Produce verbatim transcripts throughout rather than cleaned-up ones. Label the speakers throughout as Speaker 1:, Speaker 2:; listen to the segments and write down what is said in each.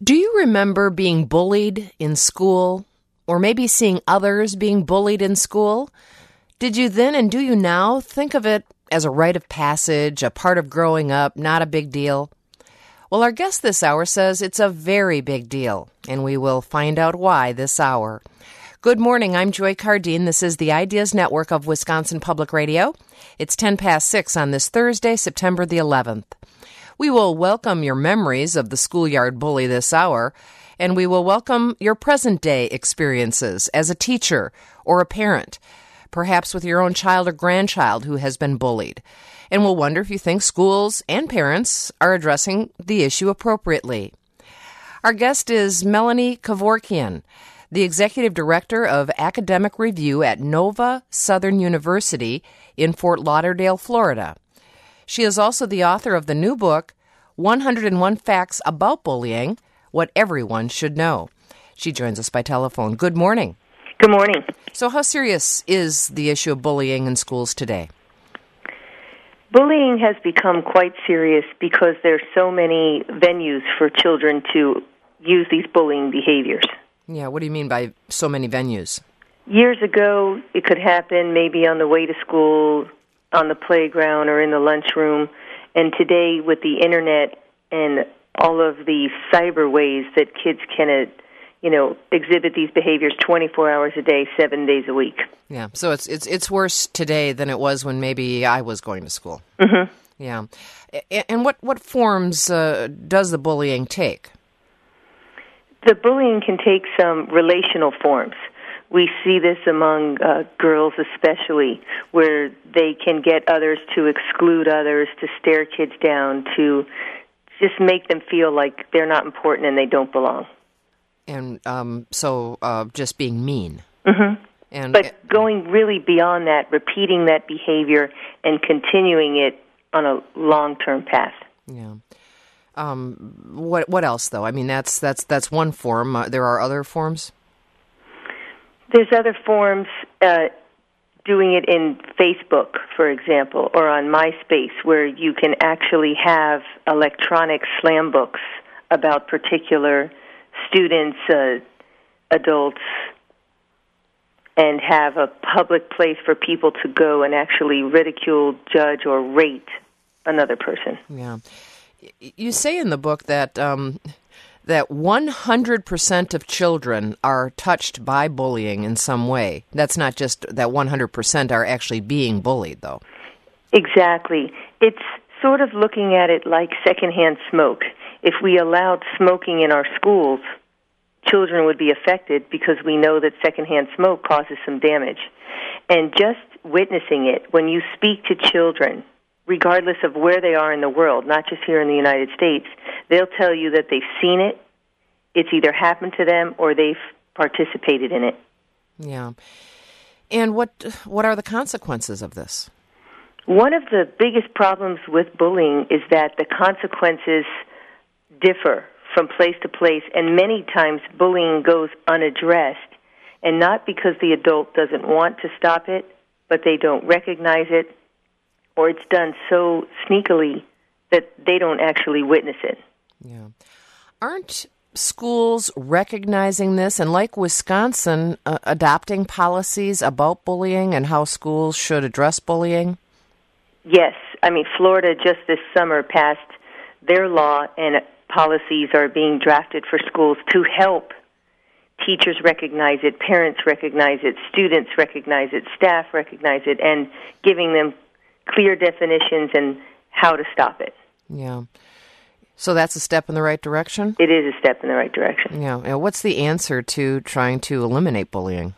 Speaker 1: Do you remember being bullied in school, or maybe seeing others being bullied in school? Did you then, and do you now, think of it as a rite of passage, a part of growing up, not a big deal? Well, our guest this hour says it's a very big deal, and we will find out why this hour. Good morning, I'm Joy Cardine. This is the Ideas Network of Wisconsin Public Radio. It's ten past six on this Thursday, September the eleventh. We will welcome your memories of the schoolyard bully this hour, and we will welcome your present-day experiences as a teacher or a parent, perhaps with your own child or grandchild who has been bullied. And we'll wonder if you think schools and parents are addressing the issue appropriately. Our guest is Melanie Kevorkian, the Executive Director of Academic Review at Nova Southern University in Fort Lauderdale, Florida. She is also the author of the new book, one hundred one Facts About Bullying, What Everyone Should Know. She joins us by telephone. Good morning.
Speaker 2: Good morning.
Speaker 1: So how serious is the issue of bullying in schools today?
Speaker 2: Bullying has become quite serious because there are so many venues for children to use these bullying behaviors.
Speaker 1: Yeah, what do you mean by so many venues?
Speaker 2: Years ago, it could happen maybe on the way to school, on the playground, or in the lunchroom. And today, with the Internet and all of the cyber ways that kids can, uh, you know, exhibit these behaviors twenty-four hours a day, seven days a week.
Speaker 1: Yeah, so it's it's it's worse today than it was when maybe I was going to school.
Speaker 2: Mm-hmm.
Speaker 1: Yeah. And what, what forms uh, does the bullying take?
Speaker 2: The bullying can take some relational forms. We see this among uh, girls especially, where they can get others to exclude others, to stare kids down, to just make them feel like they're not important and they don't belong.
Speaker 1: And um, so uh, just being mean.
Speaker 2: Mm-hmm.
Speaker 1: And
Speaker 2: But going really beyond that, repeating that behavior and continuing it on a long-term path.
Speaker 1: Yeah. Um, what what else, though? I mean, that's that's that's one form. Uh, there are other forms?
Speaker 2: There's other forms, uh, doing it in Facebook, for example, or on MySpace, where you can actually have electronic slam books about particular students, uh, adults, and have a public place for people to go and actually ridicule, judge, or rate another person.
Speaker 1: Yeah. You say in the book that um, that one hundred percent of children are touched by bullying in some way. That's not just that one hundred percent are actually being bullied, though.
Speaker 2: Exactly. It's sort of looking at it like secondhand smoke. If we allowed smoking in our schools, children would be affected because we know that secondhand smoke causes some damage. And just witnessing it, when you speak to children, regardless of where they are in the world, not just here in the United States, they'll tell you that they've seen it, it's either happened to them, or they've participated in it.
Speaker 1: Yeah. And what what are the consequences of this?
Speaker 2: One of the biggest problems with bullying is that the consequences differ from place to place, and many times bullying goes unaddressed, and not because the adult doesn't want to stop it, but they don't recognize it, or it's done so sneakily that they don't actually witness it.
Speaker 1: Yeah. Aren't schools recognizing this and, like Wisconsin, uh, adopting policies about bullying and how schools should address bullying?
Speaker 2: Yes. I mean, Florida just this summer passed their law, and policies are being drafted for schools to help teachers recognize it, parents recognize it, students recognize it, staff recognize it, and giving them clear definitions and how to stop it.
Speaker 1: Yeah. So that's a step in the right direction?
Speaker 2: It is a step in the right direction.
Speaker 1: Yeah. And what's the answer to trying to eliminate bullying?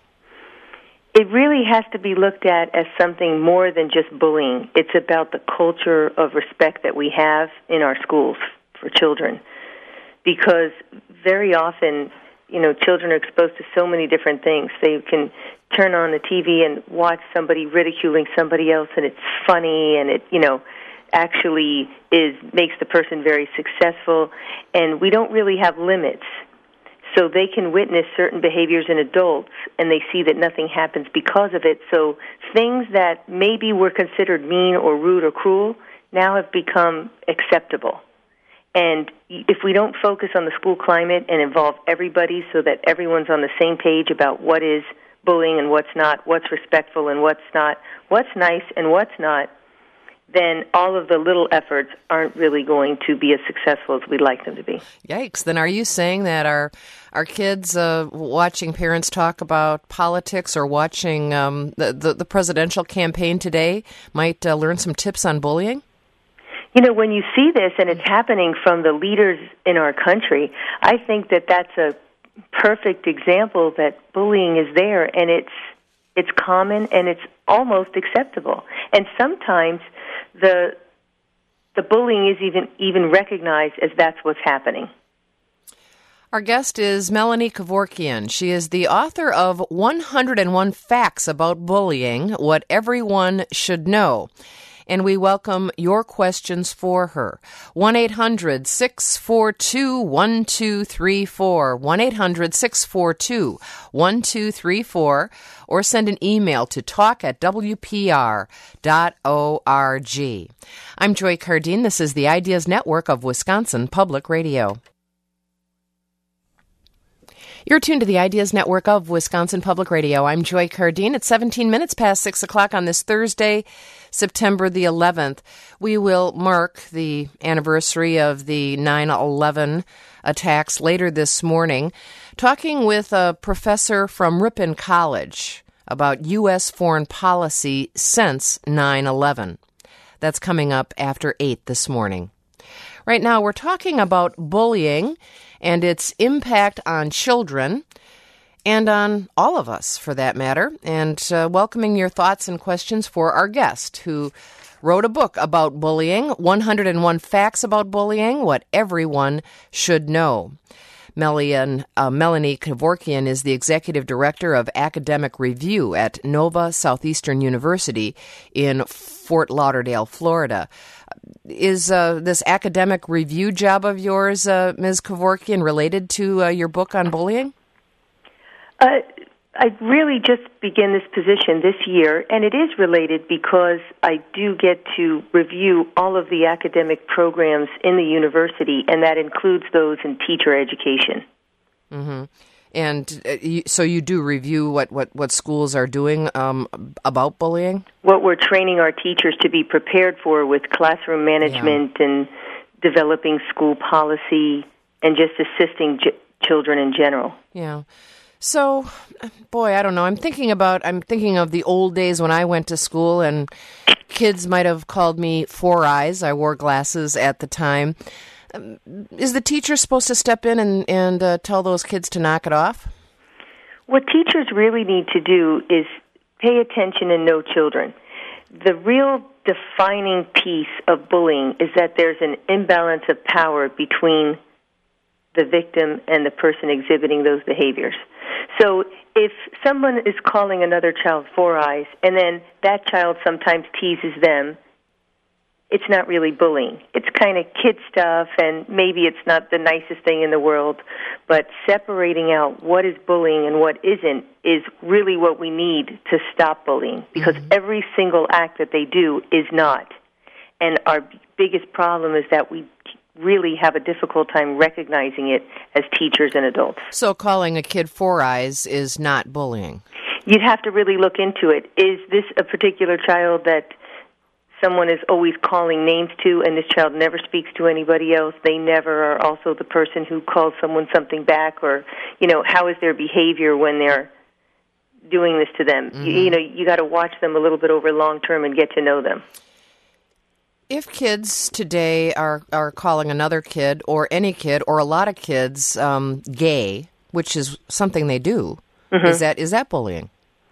Speaker 2: It really has to be looked at as something more than just bullying. It's about the culture of respect that we have in our schools for children. Because very often, you know, children are exposed to so many different things. They can turn on the T V and watch somebody ridiculing somebody else, and it's funny, and it, you know, actually is makes the person very successful. And we don't really have limits. So they can witness certain behaviors in adults, and they see that nothing happens because of it. So things that maybe were considered mean or rude or cruel now have become acceptable. And if we don't focus on the school climate and involve everybody so that everyone's on the same page about what is bullying and what's not, what's respectful and what's not, what's nice and what's not, then all of the little efforts aren't really going to be as successful as we'd like them to be.
Speaker 1: Yikes. Then are you saying that our our kids uh, watching parents talk about politics or watching um, the, the, the presidential campaign today might uh, learn some tips on bullying?
Speaker 2: You know, when you see this and it's happening from the leaders in our country, I think that that's a perfect example that bullying is there and it's it's common and it's almost acceptable. And sometimes the the bullying is even even recognized as that's what's happening.
Speaker 1: Our guest is Melanie Kevorkian. She is the author of one hundred one Facts About Bullying, What Everyone Should Know. And we welcome your questions for her. one eight hundred six four two one two three four, one eight hundred six four two one two three four, or send an email to talk at w p r dot org. I'm Joy Cardine. This is the Ideas Network of Wisconsin Public Radio. You're tuned to the Ideas Network of Wisconsin Public Radio. I'm Joy Cardine. It's seventeen minutes past six o'clock on this Thursday, September the eleventh. We will mark the anniversary of the nine eleven attacks later this morning, talking with a professor from Ripon College about U S foreign policy since nine eleven. That's coming up after eight this morning. Right now, we're talking about bullying and its impact on children and on all of us, for that matter, and uh, welcoming your thoughts and questions for our guest, who wrote a book about bullying, one hundred one Facts About Bullying, What Everyone Should Know. Melian, uh, Melanie Kevorkian is the executive director of academic review at Nova Southeastern University in Fort Lauderdale, Florida. Is uh, this academic review job of yours, uh, Miz Kevorkian, related to uh, your book on bullying?
Speaker 2: Uh, I really just began this position this year, and it is related because I do get to review all of the academic programs in the university, and that includes those in teacher education.
Speaker 1: Mm-hmm. And uh, you, so you do review what, what, what schools are doing um, about bullying?
Speaker 2: What we're training our teachers to be prepared for with classroom management yeah. and developing school policy and just assisting j- children in general.
Speaker 1: Yeah. So, boy, I don't know. I'm thinking about, I'm thinking of the old days when I went to school and kids might have called me Four Eyes. I wore glasses at the time. Um, is the teacher supposed to step in and, and uh, tell those kids to knock it off?
Speaker 2: What teachers really need to do is pay attention and know children. The real defining piece of bullying is that there's an imbalance of power between the victim and the person exhibiting those behaviors. So if someone is calling another child Four Eyes and then that child sometimes teases them, it's not really bullying. It's kind of kid stuff, and maybe it's not the nicest thing in the world, but separating out what is bullying and what isn't is really what we need to stop bullying, because mm-hmm. every single act that they do is not. And our biggest problem is that we really have a difficult time recognizing it as teachers and adults.
Speaker 1: So calling a kid Four Eyes is not bullying?
Speaker 2: You'd have to really look into it. Is this a particular child that someone is always calling names to, and this child never speaks to anybody else? They never are also the person who calls someone something back, or, you know, how is their behavior when they're doing this to them? Mm-hmm. You, you know, you got to watch them a little bit over long term and get to know them.
Speaker 1: If kids today are, are calling another kid, or any kid, or a lot of kids, um, gay, which is something they do, mm-hmm. is that is that bullying?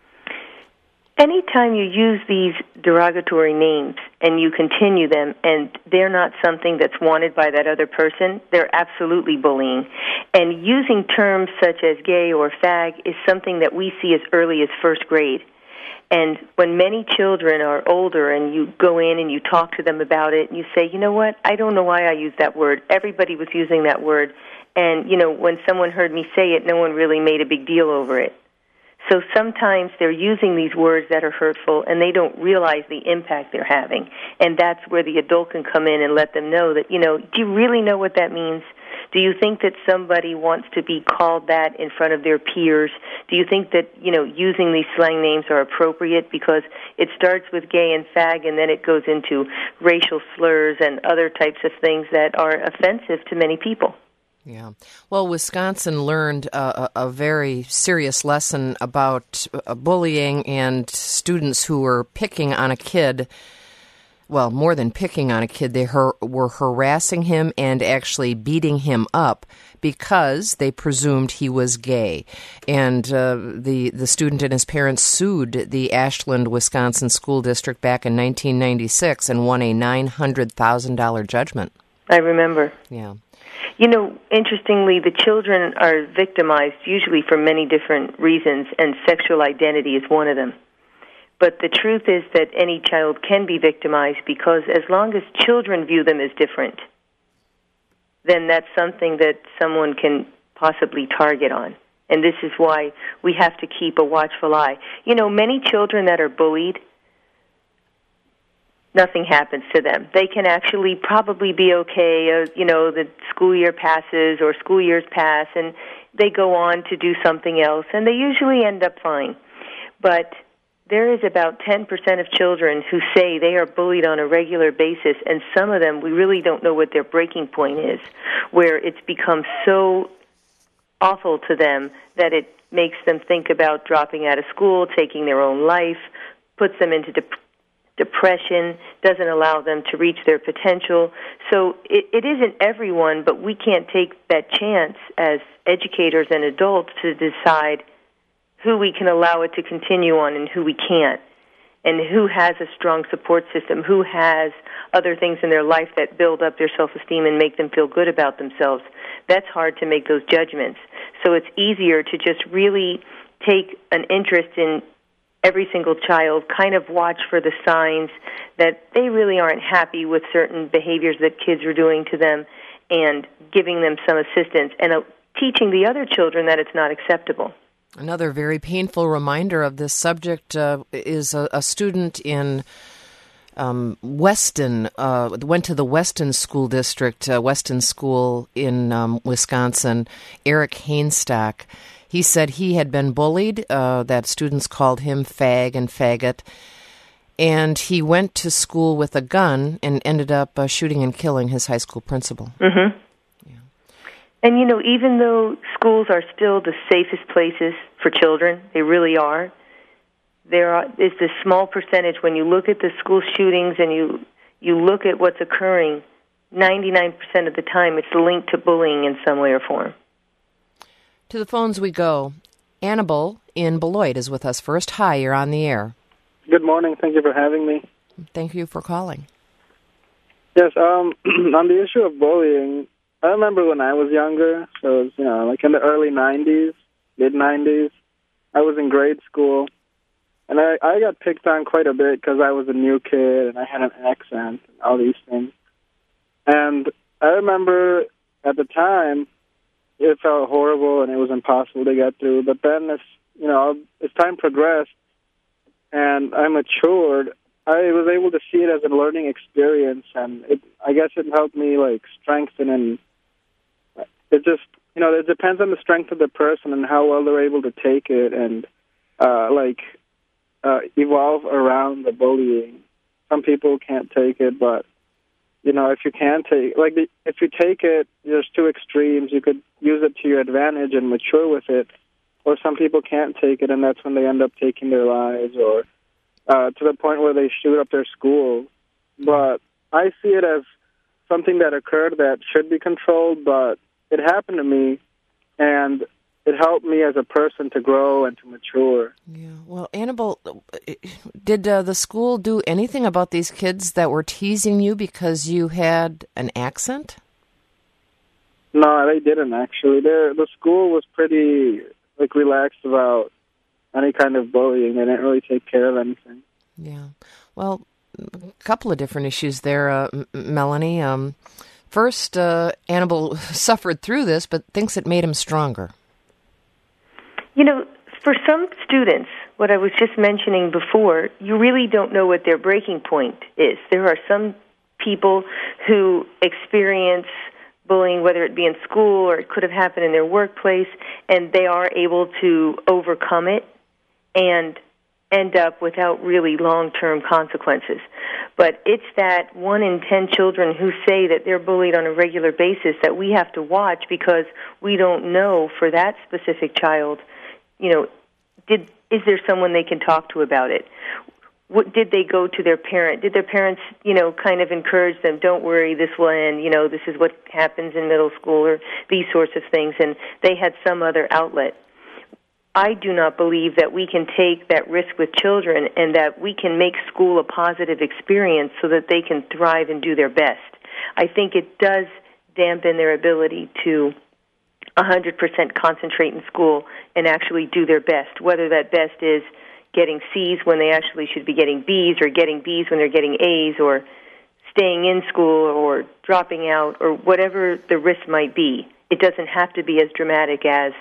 Speaker 2: Anytime you use these derogatory names and you continue them and they're not something that's wanted by that other person, they're absolutely bullying. And using terms such as gay or fag is something that we see as early as first grade. And when many children are older and you go in and you talk to them about it and you say, you know what, I don't know why I used that word. Everybody was using that word. And, you know, when someone heard me say it, no one really made a big deal over it. So sometimes they're using these words that are hurtful, and they don't realize the impact they're having. And that's where the adult can come in and let them know that, you know, do you really know what that means? Do you think that somebody wants to be called that in front of their peers? Do you think that, you know, using these slang names are appropriate? Because it starts with gay and fag, and then it goes into racial slurs and other types of things that are offensive to many people.
Speaker 1: Yeah. Well, Wisconsin learned a, a very serious lesson about uh, bullying and students who were picking on a kid. Well, more than picking on a kid, they her- were harassing him and actually beating him up because they presumed he was gay. And uh, the, the student and his parents sued the Ashland, Wisconsin School District back in nineteen ninety-six and won a nine hundred thousand dollars judgment.
Speaker 2: I remember.
Speaker 1: Yeah.
Speaker 2: You know, interestingly, the children are victimized usually for many different reasons, and sexual identity is one of them. But the truth is that any child can be victimized because as long as children view them as different, then that's something that someone can possibly target on. And this is why we have to keep a watchful eye. You know, many children that are bullied, nothing happens to them. They can actually probably be okay. Uh, you know, the school year passes or school years pass, and they go on to do something else, and they usually end up fine. But there is about ten percent of children who say they are bullied on a regular basis, and some of them, we really don't know what their breaking point is, where it's become so awful to them that it makes them think about dropping out of school, taking their own life, puts them into depression. Depression, doesn't allow them to reach their potential. So it, it isn't everyone, but we can't take that chance as educators and adults to decide who we can allow it to continue on and who we can't, and who has a strong support system, who has other things in their life that build up their self-esteem and make them feel good about themselves. That's hard to make those judgments. So it's easier to just really take an interest in every single child, kind of watch for the signs that they really aren't happy with certain behaviors that kids are doing to them, and giving them some assistance and uh, teaching the other children that it's not acceptable.
Speaker 1: Another very painful reminder of this subject uh, is a, a student in um, Weston, uh, went to the Weston School District, uh, Weston School in um, Wisconsin, Eric Hainstock. He said he had been bullied, uh, that students called him fag and faggot, and he went to school with a gun and ended up uh, shooting and killing his high school principal.
Speaker 2: Mm-hmm.
Speaker 1: Yeah.
Speaker 2: And, you know, even though schools are still the safest places for children, they really are, there are, is this small percentage, when you look at the school shootings and you, you look at what's occurring, ninety-nine percent of the time it's linked to bullying in some way or form.
Speaker 1: To the phones we go. Annabelle in Beloit is with us first. Hi, you're on the air.
Speaker 3: Good morning. Thank you for having me.
Speaker 1: Thank you for calling.
Speaker 3: Yes, um, on the issue of bullying, I remember when I was younger, so it was, you know, like in the early nineties, mid-nineties, I was in grade school, and I, I got picked on quite a bit because I was a new kid and I had an accent and all these things. And I remember at the time, it felt horrible and it was impossible to get through. But then, as you know, as time progressed and I matured, I was able to see it as a learning experience, and it, I guess it helped me like strengthen. And it just, you know, it depends on the strength of the person and how well they're able to take it and uh, like uh, evolve around the bullying. Some people can't take it, but you know, if you can take, like, the, if you take it, there's two extremes. You could use it to your advantage and mature with it, or some people can't take it, and that's when they end up taking their lives, or uh, to the point where they shoot up their school. But I see it as something that occurred that should be controlled, but it happened to me, and it helped me as a person to grow and to mature.
Speaker 1: Yeah. Well, Annabelle, did uh, the school do anything about these kids that were teasing you because you had an accent?
Speaker 3: No, they didn't, actually. They're, the school was pretty, like, relaxed about any kind of bullying. They didn't really take care of anything.
Speaker 1: Yeah. Well, a couple of different issues there, uh, M- Melanie. Um, first, uh, Annabelle suffered through this, but thinks it made him stronger.
Speaker 2: You know, for some students, what I was just mentioning before, you really don't know what their breaking point is. There are some people who experience bullying, whether it be in school or it could have happened in their workplace, and they are able to overcome it and end up without really long-term consequences. But it's that one in ten children who say that they're bullied on a regular basis that we have to watch, because we don't know for that specific child, you know, did is there someone they can talk to about it? What, did they go to their parent? Did their parents, you know, kind of encourage them, don't worry, this will end, you know, this is what happens in middle school, or these sorts of things, and they had some other outlet. I do not believe that we can take that risk with children and that we can make school a positive experience so that they can thrive and do their best. I think it does dampen their ability to one hundred percent concentrate in school and actually do their best, whether that best is getting C's when they actually should be getting B's, or getting B's when they're getting A's, or staying in school or dropping out, or whatever the risk might be. It doesn't have to be as dramatic as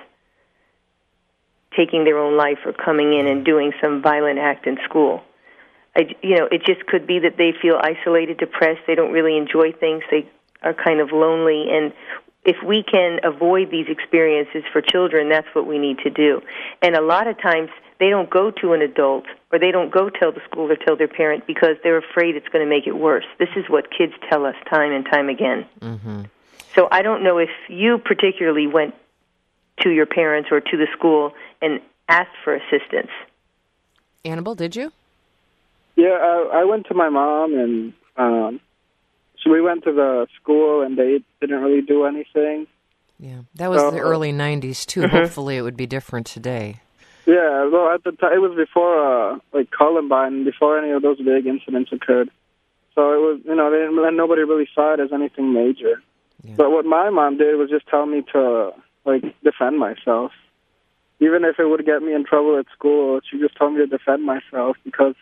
Speaker 2: taking their own life or coming in and doing some violent act in school. I, you know, it just could be that they feel isolated, depressed, they don't really enjoy things, they are kind of lonely, and if we can avoid these experiences for children, that's what we need to do. And a lot of times they don't go to an adult, or they don't go tell the school or tell their parent because they're afraid it's going to make it worse. This is what kids tell us time and time again. Mm-hmm. So I don't know if you particularly went to your parents or to the school and asked for assistance.
Speaker 1: Annabelle, did you?
Speaker 3: Yeah, I, I went to my mom, and um, so we went to the school, and they didn't really do anything.
Speaker 1: Yeah, that was so, the early nineties, too. Mm-hmm. Hopefully it would be different today.
Speaker 3: Yeah, well, at the time, it was before, uh, like, Columbine, before any of those big incidents occurred. So it was, you know, they didn't, nobody really saw it as anything major. Yeah. But what my mom did was just tell me to, like, defend myself. Even if it would get me in trouble at school, she just told me to defend myself, because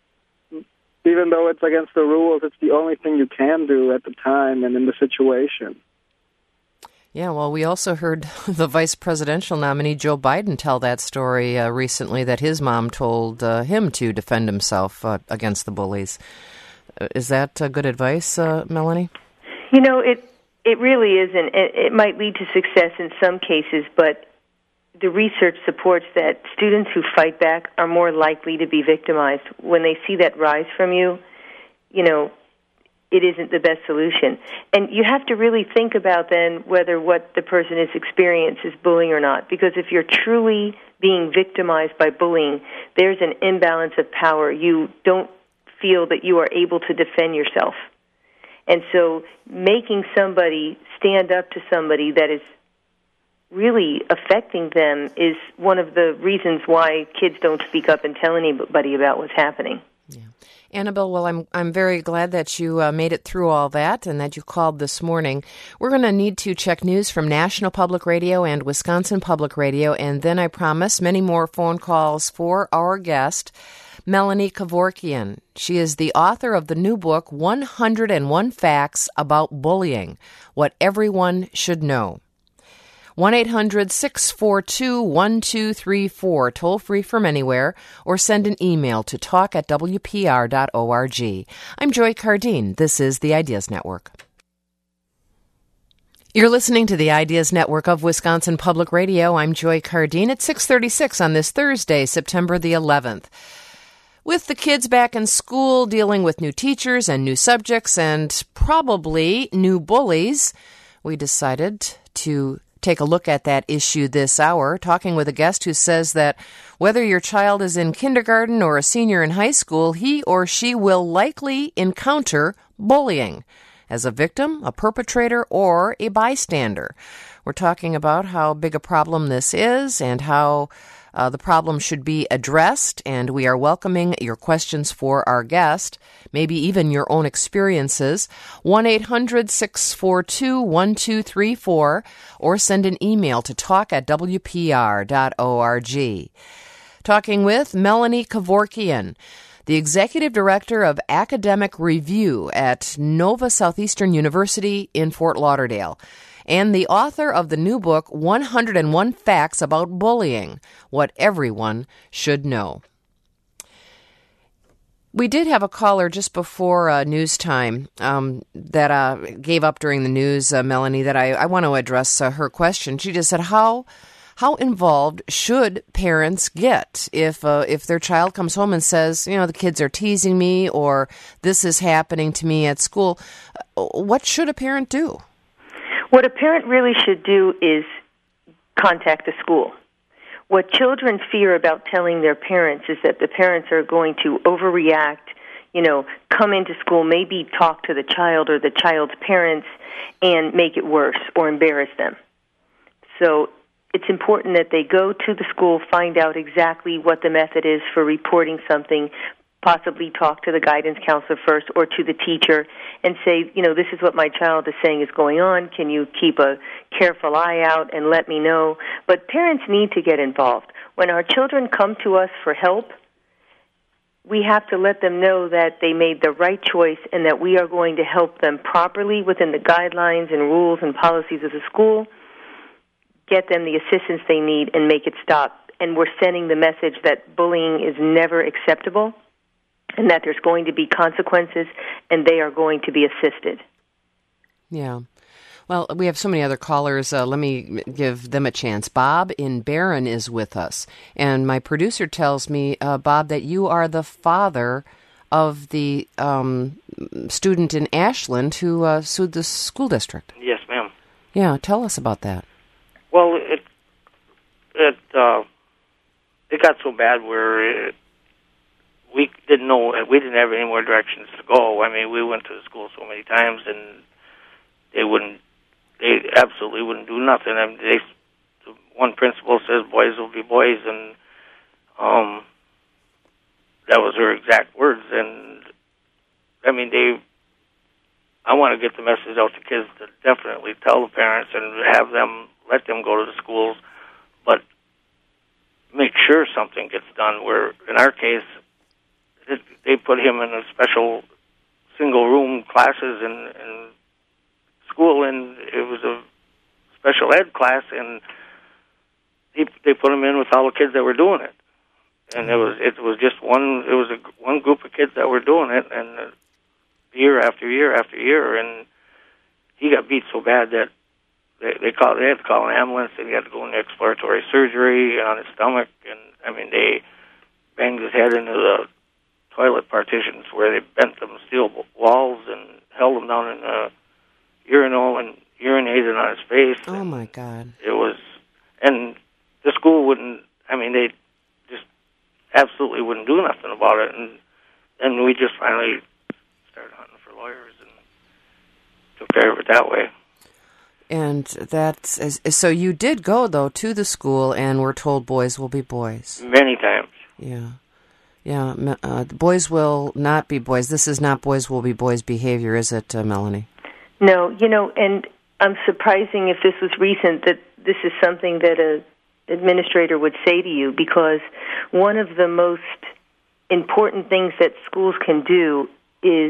Speaker 3: even though it's against the rules, it's the only thing you can do at the time and in the situation.
Speaker 1: Yeah, well, we also heard the vice presidential nominee, Joe Biden, tell that story uh, recently, that his mom told uh, him to defend himself uh, against the bullies. Uh, is that uh, good advice, uh, Melanie?
Speaker 2: You know, it it really isn't. It, it might lead to success in some cases, but the research supports that students who fight back are more likely to be victimized. When they see that rise from you, you know, it isn't the best solution. And you have to really think about then whether what the person is experiencing is bullying or not. Because if you're truly being victimized by bullying, there's an imbalance of power. You don't feel that you are able to defend yourself. And so making somebody stand up to somebody that is really affecting them is one of the reasons why kids don't speak up and tell anybody about what's happening.
Speaker 1: Yeah. Annabelle, well, I'm I'm very glad that you uh, made it through all that and that you called this morning. We're going to need to check news from National Public Radio and Wisconsin Public Radio, and then I promise many more phone calls for our guest, Melanie Kevorkian. She is the author of the new book, one hundred one Facts About Bullying, What Everyone Should Know. one eight hundred six four two one two three four, toll free from anywhere, or send an email to talk at w p r dot org. I'm Joy Cardine. This is the Ideas Network. You're listening to the Ideas Network of Wisconsin Public Radio. I'm Joy Cardine at six thirty-six on this Thursday, September the eleventh. With the kids back in school, dealing with new teachers and new subjects and probably new bullies, we decided to take a look at that issue this hour, talking with a guest who says that whether your child is in kindergarten or a senior in high school, he or she will likely encounter bullying as a victim, a perpetrator, or a bystander. We're talking about how big a problem this is and how Uh, the problem should be addressed, and we are welcoming your questions for our guest, maybe even your own experiences. one eight hundred six four two one two three four, or send an email to talk at w p r dot org. Talking with Melanie Kevorkian, the Executive Director of Academic Review at Nova Southeastern University in Fort Lauderdale. and the author of the new book, one hundred one Facts About Bullying, What Everyone Should Know. We did have a caller just before uh, news time um, that uh, gave up during the news, uh, Melanie, that I, I want to address uh, her question. She just said, how how involved should parents get if uh, if their child comes home and says, you know, the kids are teasing me or this is happening to me at school? What should a parent do?
Speaker 2: What a parent really should do is contact the school. What children fear about telling their parents is that the parents are going to overreact, you know, come into school, maybe talk to the child or the child's parents and make it worse or embarrass them. So it's important that they go to the school, find out exactly what the method is for reporting something, possibly talk to the guidance counselor first or to the teacher and say, you know, this is what my child is saying is going on. Can you keep a careful eye out and let me know? But parents need to get involved. When our children come to us for help, we have to let them know that they made the right choice and that we are going to help them properly within the guidelines and rules and policies of the school, get them the assistance they need, and make it stop. And we're sending the message that bullying is never acceptable, and that there's going to be consequences, and they are going to be assisted.
Speaker 1: Yeah. Well, we have so many other callers. Uh, let me give them a chance. Bob in Barron is with us, and my producer tells me, uh, Bob, that you are the father of the um, student in Ashland who uh, sued the school district.
Speaker 4: Yes, ma'am.
Speaker 1: Yeah, tell us about that.
Speaker 4: Well, it it uh, it got so bad where it, we didn't know, we didn't have any more directions to go. I mean, we went to the school so many times, and they wouldn't, they absolutely wouldn't do nothing. I mean, they, one principal says boys will be boys, and um, that was her exact words. And I mean, they, I want to get the message out to kids to definitely tell the parents and have them, let them go to the schools, but make sure something gets done. Where, in our case, it, they put him in a special single-room classes in, in school, and it was a special ed class, and he, they put him in with all the kids that were doing it. And it was it was just one it was a, one group of kids that were doing it, and uh, year after year after year, and he got beat so bad that they they called they had to call an ambulance, and he had to go into exploratory surgery on his stomach, and I mean they banged his head into the toilet partitions where they bent them steel walls and held him down in a urinal and urinated on his face.
Speaker 1: Oh my God!
Speaker 4: It was, and the school wouldn't. I mean, they just absolutely wouldn't do nothing about it, and then we just finally started hunting for lawyers and took care of it that way.
Speaker 1: And that's so. You did go though to the school, and were told boys will be boys
Speaker 4: many times.
Speaker 1: Yeah. Yeah, uh, boys will not be boys. This is not boys will be boys behavior, is it, uh, Melanie?
Speaker 2: No, you know, and I'm surprising if this was recent that this is something that a administrator would say to you, because one of the most important things that schools can do is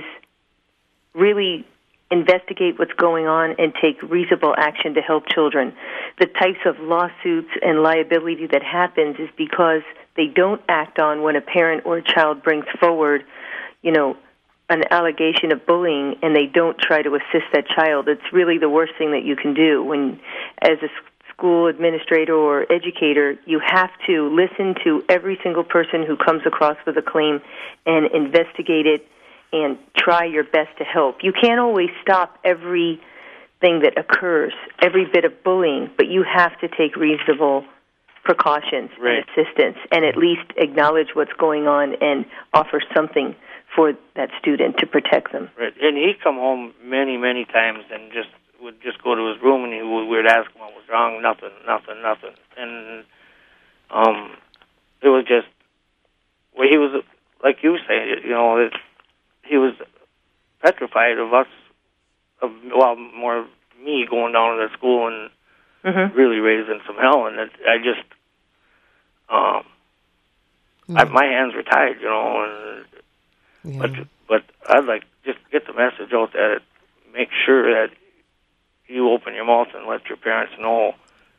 Speaker 2: really investigate what's going on and take reasonable action to help children. The types of lawsuits and liability that happens is because they don't act on when a parent or a child brings forward, you know, an allegation of bullying, and they don't try to assist that child. It's really the worst thing that you can do. When, as a school administrator or educator, you have to listen to every single person who comes across with a claim and investigate it and try your best to help. You can't always stop everything that occurs, every bit of bullying, but you have to take reasonable precautions
Speaker 4: right.
Speaker 2: and assistance, and at least acknowledge what's going on and offer something for that student to protect them.
Speaker 4: Right, and he'd come home many, many times and just would just go to his room, and he would, we would ask him what was wrong. Nothing, nothing, nothing. And um, it was just, well, he was, like you say, you know, it, he was petrified of us, of, well, more me going down to the school and mm-hmm. really raising some hell. And it, I just, um, mm-hmm. I, my hands were tied, you know, and yeah. but but I'd like just get the message out that it, make sure that you open your mouth and let your parents know.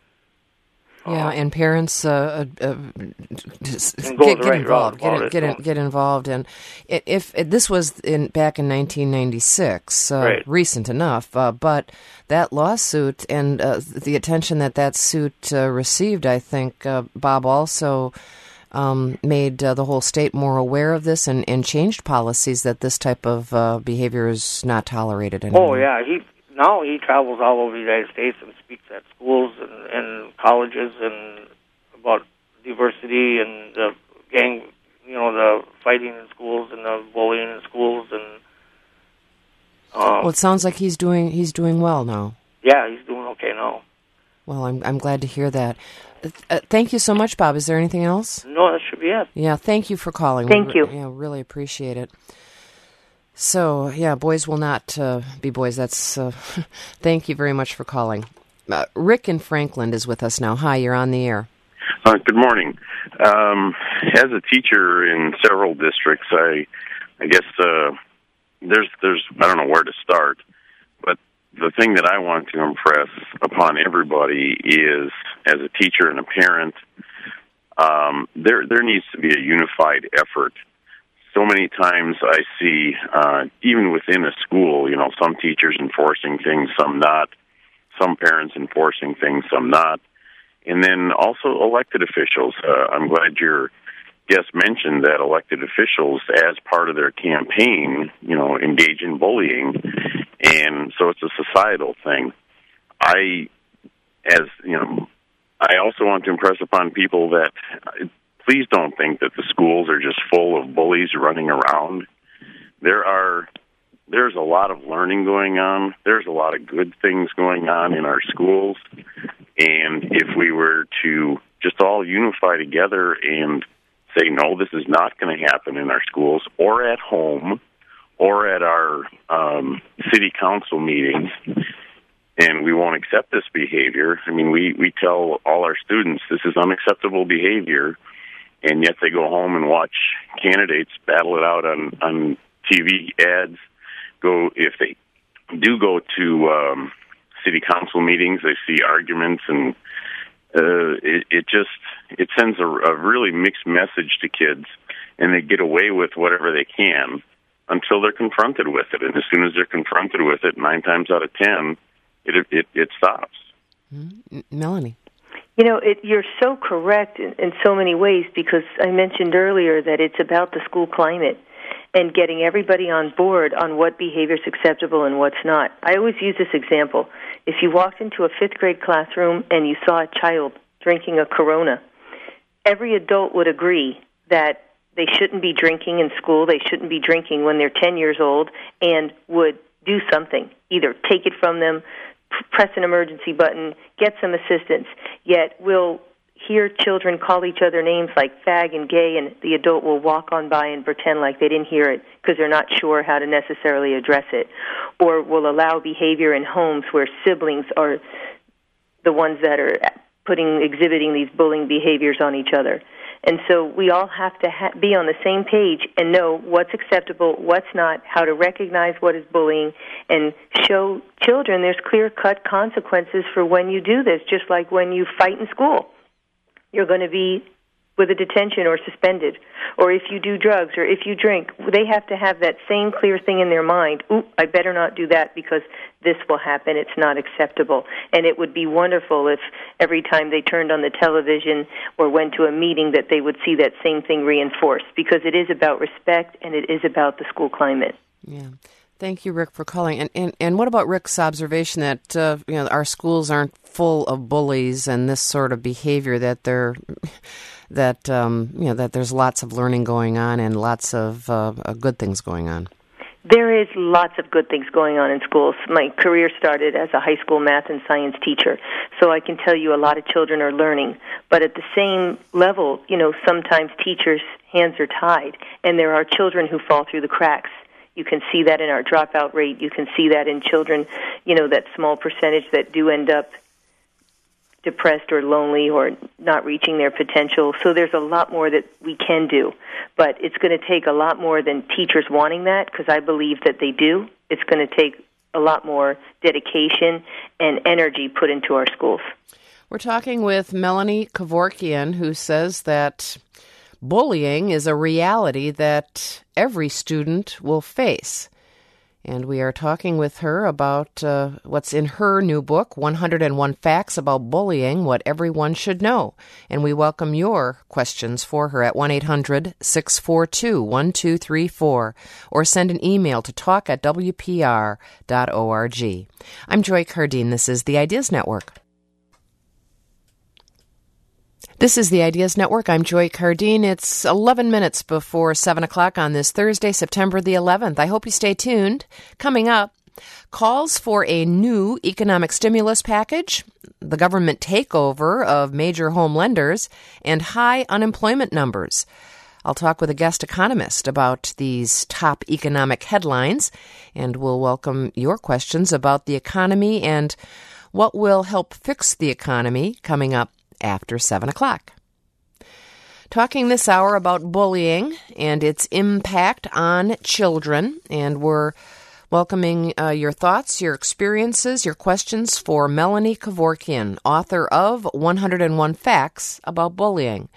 Speaker 1: Yeah, and parents uh, uh, get,
Speaker 4: get
Speaker 1: get involved, get,
Speaker 4: it,
Speaker 1: get, in, get involved. And if, if this was in back in nineteen ninety-six, uh,
Speaker 4: right.
Speaker 1: recent enough, uh, but that lawsuit and uh, the attention that that suit uh, received, I think, uh, Bob, also um, made uh, the whole state more aware of this and, and changed policies that this type of uh, behavior is not tolerated anymore.
Speaker 4: Oh, yeah, he... Now he travels all over the United States and speaks at schools and, and colleges and about diversity and the gang, you know, the fighting in schools and the bullying in schools and. Um,
Speaker 1: well, it sounds like he's doing he's doing well now.
Speaker 4: Yeah, he's doing okay now.
Speaker 1: Well, I'm I'm glad to hear that. Uh, thank you so much, Bob. Is there anything else?
Speaker 4: No, that should be it.
Speaker 1: Yeah, thank you for calling.
Speaker 2: Thank
Speaker 1: we,
Speaker 2: you.
Speaker 1: Yeah, really appreciate it. So, yeah, boys will not uh, be boys. That's. Uh, thank you very much for calling. Uh, Rick in Franklin is with us now. Hi, you're on the air.
Speaker 5: Uh, good morning. Um, as a teacher in several districts, I, I guess uh, there's, there's, I don't know where to start, but the thing that I want to impress upon everybody is, as a teacher and a parent, um, there, there needs to be a unified effort. So many times I see, uh, even within a school, you know, some teachers enforcing things, some not, some parents enforcing things, some not. And then also elected officials. Uh, I'm glad your guest mentioned that elected officials, as part of their campaign, you know, engage in bullying. And so it's a societal thing. I, as, you know, I also want to impress upon people that please don't think that the schools are just full of bullies running around. There are, there's a lot of learning going on. There's a lot of good things going on in our schools. And if we were to just all unify together and say, no, this is not going to happen in our schools or at home or at our um, city council meetings, and we won't accept this behavior. I mean, we, we tell all our students this is unacceptable behavior, and yet they go home and watch candidates battle it out on, on T V ads. Go if they do go to um, city council meetings, they see arguments, and uh, it, it just it sends a, a really mixed message to kids, and they get away with whatever they can until they're confronted with it. And as soon as they're confronted with it, nine times out of ten, it it, it stops.
Speaker 1: Mm-hmm. Melanie.
Speaker 2: You know, it, you're so correct in, in so many ways, because I mentioned earlier that it's about the school climate and getting everybody on board on what behavior is acceptable and what's not. I always use this example. If you walked into a fifth grade classroom and you saw a child drinking a Corona, every adult would agree that they shouldn't be drinking in school, they shouldn't be drinking when they're ten years old, and would do something, either take it from them, press an emergency button, get some assistance. Yet we'll hear children call each other names like fag and gay, and the adult will walk on by and pretend like they didn't hear it because they're not sure how to necessarily address it. Or will allow behavior in homes where siblings are the ones that are putting, exhibiting these bullying behaviors on each other. And so we all have to ha- be on the same page and know what's acceptable, what's not, how to recognize what is bullying, and show children there's clear-cut consequences for when you do this, just like when you fight in school. You're going to be with a detention or suspended. Or if you do drugs or if you drink, they have to have that same clear thing in their mind. Ooh, I better not do that because this will happen. It's not acceptable. And it would be wonderful if every time they turned on the television or went to a meeting that they would see that same thing reinforced, because it is about respect and it is about the school climate.
Speaker 1: Yeah. Thank you, Rick, for calling. And and, and what about Rick's observation that uh, you know our schools aren't full of bullies and this sort of behavior, that they're that um, you know that there's lots of learning going on and lots of uh, good things going on?
Speaker 2: There is lots of good things going on in schools. My career started as a high school math and science teacher, so I can tell you a lot of children are learning. But at the same level, you know, sometimes teachers' hands are tied, and there are children who fall through the cracks. You can see that in our dropout rate. You can see that in children, you know, that small percentage that do end up depressed or lonely or not reaching their potential. So there's a lot more that we can do. But it's going to take a lot more than teachers wanting that, because I believe that they do. It's going to take a lot more dedication and energy put into our schools.
Speaker 1: We're talking with Melanie Kevorkian, who says that bullying is a reality that every student will face. And we are talking with her about uh, what's in her new book, one hundred one Facts About Bullying, What Everyone Should Know. And we welcome your questions for her at one eight hundred six four two one two three four or send an email to talk at w p r dot org. I'm Joy Cardine. This is the Ideas Network. This is the Ideas Network. I'm Joy Cardine. It's eleven minutes before seven o'clock on this Thursday, September the eleventh. I hope you stay tuned. Coming up, calls for a new economic stimulus package, the government takeover of major home lenders, and high unemployment numbers. I'll talk with a guest economist about these top economic headlines, and we'll welcome your questions about the economy and what will help fix the economy coming up after seven o'clock. Talking this hour about bullying and its impact on children, and we're welcoming uh, your thoughts, your experiences, your questions for Melanie Kevorkian, author of one hundred one Facts About Bullying.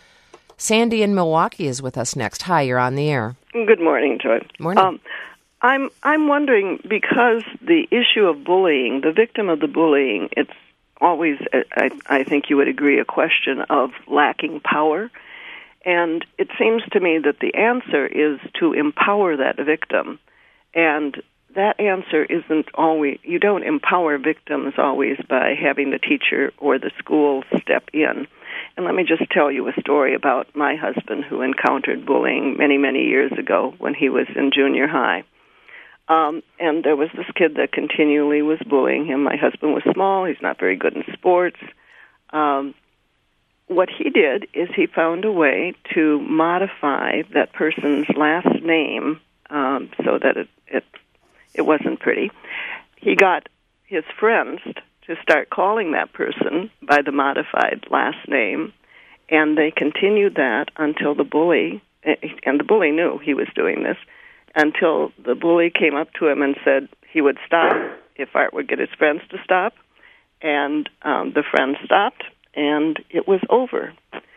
Speaker 1: Sandy in Milwaukee is with us next. Hi, you're on the air.
Speaker 6: Good morning, Joy.
Speaker 1: Morning.
Speaker 6: Um, I'm I'm wondering, because the issue of bullying, the victim of the bullying, it's always, I, I think you would agree, a question of lacking power. And it seems to me that the answer is to empower that victim. And that answer isn't always, you don't empower victims always by having the teacher or the school step in. And let me just tell you a story about my husband, who encountered bullying many, many years ago when he was in junior high. Um, and there was this kid that continually was bullying him. My husband was small. He's not very good in sports. Um, what he did is he found a way to modify that person's last name um, so that it, it it wasn't pretty. He got his friends to start calling that person by the modified last name, and they continued that until the bully, and the bully knew he was doing this, until the bully came up to him and said he would stop if Art would get his friends to stop. And um, the friends stopped, and it was over.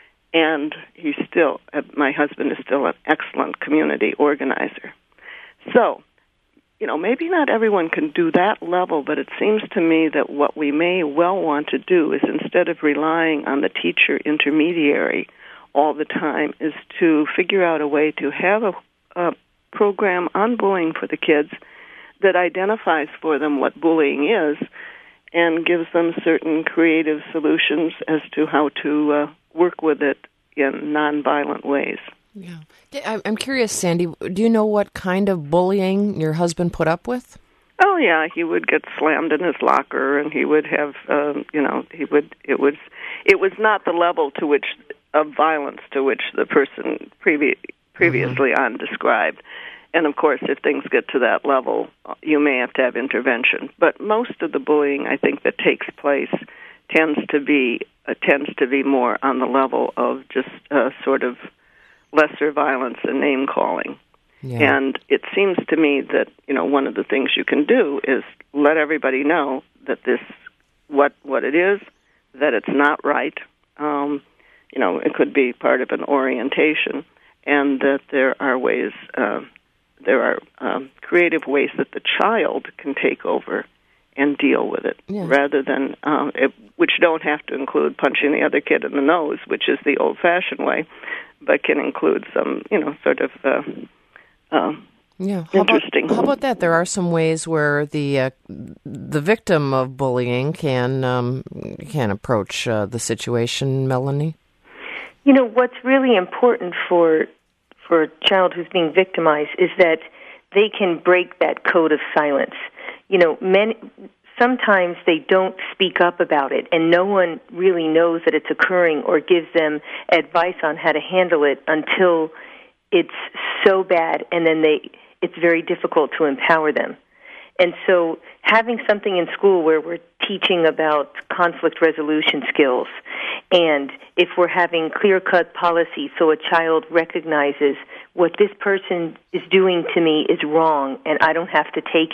Speaker 6: And he's still, uh, my husband is still an excellent community organizer. So, you know, maybe not everyone can do that level, but it seems to me that what we may well want to do is, instead of relying on the teacher intermediary all the time, is to figure out a way to have a, a program on bullying for the kids that identifies for them what bullying is and gives them certain creative solutions as to how to uh, work with it in nonviolent ways.
Speaker 1: Yeah. I'm curious, Sandy, do you know what kind of bullying your husband put up with?
Speaker 6: Oh, yeah, he would get slammed in his locker, and he would have, um, you know, he would, it was, it was not the level to which, of violence to which the person previ- previously mm-hmm. on described. And, of course, if things get to that level, you may have to have intervention. But most of the bullying, I think, that takes place tends to be uh, tends to be more on the level of just uh, sort of lesser violence and name-calling. Yeah. And it seems to me that, you know, one of the things you can do is let everybody know that this, what what it is, that it's not right. Um, you know, it could be part of an orientation, and that there are ways... Uh, There are um, creative ways that the child can take over and deal with it, yeah. rather than, um, it, which don't have to include punching the other kid in the nose, which is the old-fashioned way, but can include some, you know, sort of uh, uh,
Speaker 1: yeah. How
Speaker 6: interesting.
Speaker 1: About, how about that? There are some ways where the uh, the victim of bullying can um, can approach uh, the situation, Melanie?
Speaker 2: You know, what's really important for for a child who's being victimized is that they can break that code of silence. You know, many, sometimes they don't speak up about it, and no one really knows that it's occurring or gives them advice on how to handle it until it's so bad, and then they it's very difficult to empower them. And so having something in school where we're teaching about conflict resolution skills, and if we're having clear-cut policy so a child recognizes what this person is doing to me is wrong and I don't have to take it,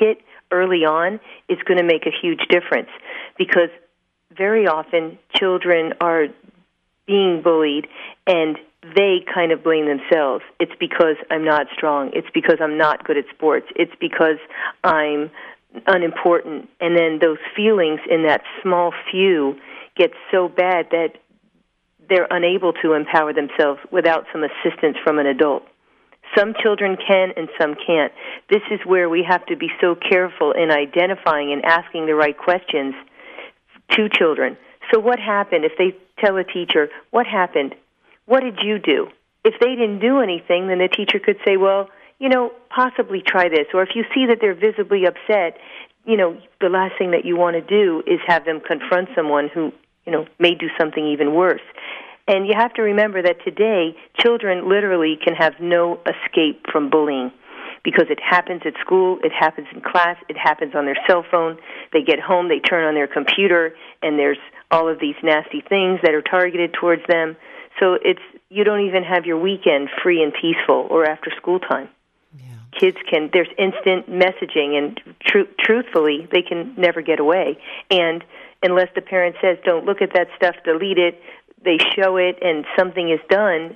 Speaker 2: early on is going to make a huge difference, because very often children are being bullied and they kind of blame themselves. It's because I'm not strong. It's because I'm not good at sports. It's because I'm unimportant. And then those feelings in that small few get so bad that they're unable to empower themselves without some assistance from an adult. Some children can and some can't. This is where we have to be so careful in identifying and asking the right questions to children. So what happened? If they tell a teacher, what happened? What did you do? If they didn't do anything, then the teacher could say, well, you know, possibly try this. Or if you see that they're visibly upset, you know, the last thing that you want to do is have them confront someone who, you know, may do something even worse. And you have to remember that today, children literally can have no escape from bullying, because it happens at school, it happens in class, it happens on their cell phone. They get home, they turn on their computer, and there's all of these nasty things that are targeted towards them. So it's you don't even have your weekend free and peaceful or after school time. Yeah. Kids can, there's instant messaging, and tr- truthfully, they can never get away. And unless the parent says, don't look at that stuff, delete it, they show it, and something is done,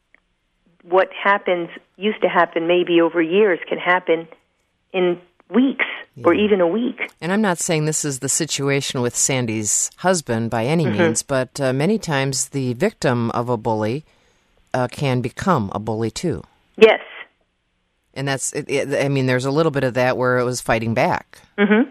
Speaker 2: what happens, used to happen maybe over years, can happen in weeks yeah. or even a week.
Speaker 1: And I'm not saying this is the situation with Sandy's husband by any mm-hmm. means, but uh, many times the victim of a bully uh, can become a bully too.
Speaker 2: Yes.
Speaker 1: And that's, it, it, I mean, there's a little bit of that where it was fighting back.
Speaker 2: Mm-hmm.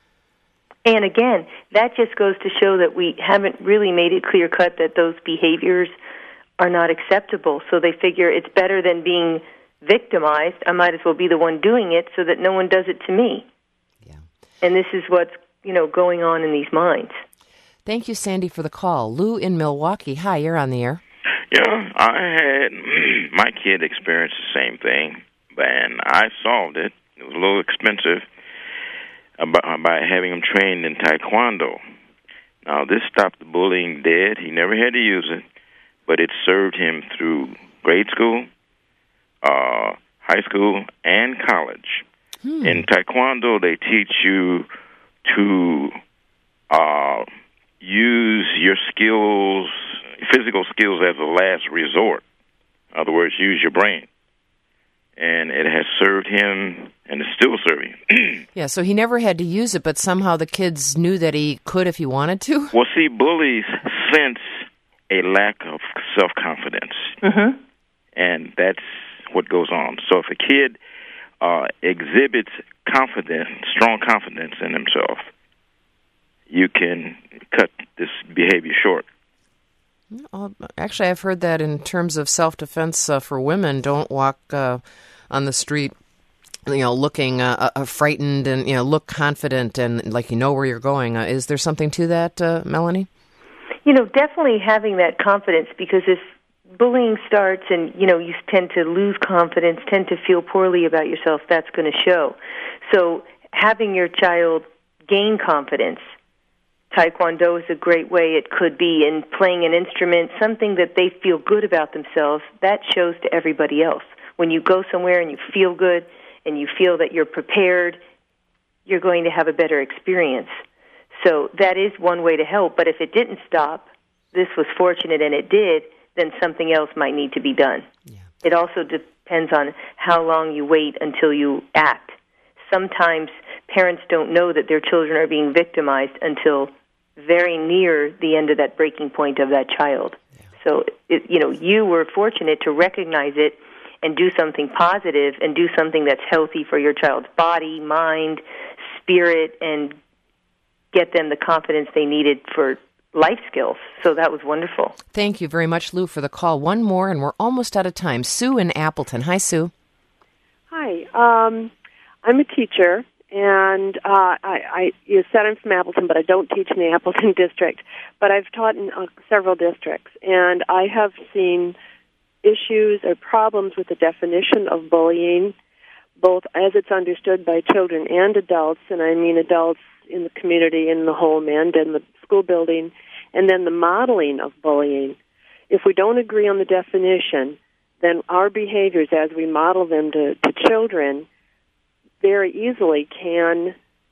Speaker 2: And again, that just goes to show that we haven't really made it clear-cut that those behaviors are not acceptable. So they figure it's better than being victimized. I might as well be the one doing it so that no one does it to me. Yeah. And this is what's, you know, going on in these minds.
Speaker 1: Thank you, Sandy, for the call. Lou in Milwaukee. Hi, you're on the air.
Speaker 7: Yeah, I had my kid experience the same thing, and I solved it. It was a little expensive. By, by having him trained in Taekwondo. Now, this stopped the bullying dead. He never had to use it, but it served him through grade school, uh, high school, and college. Hmm. In Taekwondo, they teach you to uh, use your skills, physical skills, as a last resort. In other words, use your brain. And it has served him, and it's still serving him.
Speaker 1: Yeah, so he never had to use it, but somehow the kids knew that he could if he wanted to?
Speaker 7: Well, see, bullies sense a lack of self-confidence. Mm-hmm. And that's what goes on. So if a kid uh, exhibits confidence, strong confidence in himself, you can cut this behavior short.
Speaker 1: Actually, I've heard that in terms of self-defense uh, for women. Don't walk uh, on the street, you know, looking uh, uh, frightened, and, you know, look confident and like you know where you're going. Uh, is there something to that, uh, Melanie?
Speaker 2: You know, definitely having that confidence, because if bullying starts and, you know, you tend to lose confidence, tend to feel poorly about yourself, that's going to show. So having your child gain confidence, Taekwondo is a great way. It could be in playing an instrument, something that they feel good about themselves. That shows to everybody else. When you go somewhere and you feel good and you feel that you're prepared, you're going to have a better experience. So that is one way to help. But if it didn't stop, this was fortunate and it did, then something else might need to be done. Yeah. It also depends on how long you wait until you act. Sometimes parents don't know that their children are being victimized until very near the end of that breaking point of that child. Yeah. So, it, you know, you were fortunate to recognize it and do something positive and do something that's healthy for your child's body, mind, spirit, and get them the confidence they needed for life skills. So that was wonderful.
Speaker 1: Thank you very much, Lou, for the call. One more, and we're almost out of time. Sue in Appleton. Hi, Sue.
Speaker 8: Hi. Um, I'm a teacher. And uh, I, I, you said I'm from Appleton, but I don't teach in the Appleton district. But I've taught in uh, several districts, and I have seen issues or problems with the definition of bullying, both as it's understood by children and adults, and I mean adults in the community, in the home, and in the school building, and then the modeling of bullying. If we don't agree on the definition, then our behaviors as we model them to, to children very easily can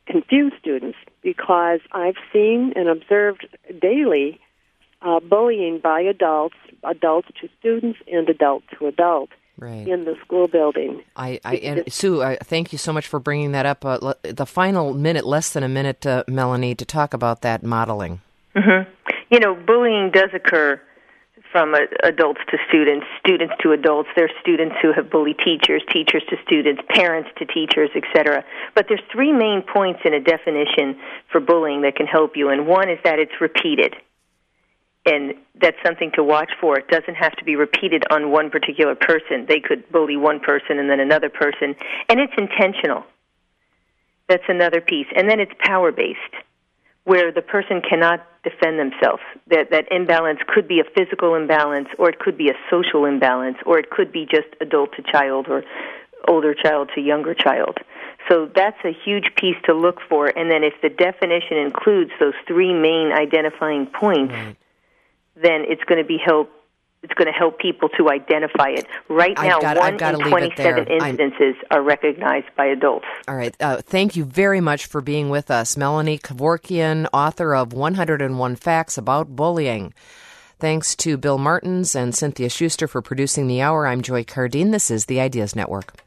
Speaker 8: confuse students because I've seen and observed daily uh, bullying by adults, adults to students and adult to adult. Right. In the school building.
Speaker 1: I, I and Sue, I, thank you so much for bringing that up. Uh, the final minute, less than a minute, uh, Melanie, to talk about that modeling.
Speaker 2: Mm-hmm. You know, bullying does occur from uh, adults to students, students to adults. There's students who have bullied teachers, teachers to students, parents to teachers, et cetera. But there's three main points in a definition for bullying that can help you, and one is that it's repeated. And that's something to watch for. It doesn't have to be repeated on one particular person. They could bully one person and then another person. And it's intentional. That's another piece. And then it's power-based, where the person cannot defend themselves. That, that imbalance could be a physical imbalance, or it could be a social imbalance, or it could be just adult to child or older child to younger child. So that's a huge piece to look for. And then if the definition includes those three main identifying points, right, then it's going to be help. It's going to help people to identify it. Right now,
Speaker 1: got,
Speaker 2: one in twenty-seven instances I'm... are recognized by adults.
Speaker 1: All right. Uh, thank you very much for being with us. Melanie Kevorkian, author of one hundred one Facts About Bullying. Thanks to Bill Martins and Cynthia Schuster for producing the hour. I'm Joy Cardine. This is the Ideas Network.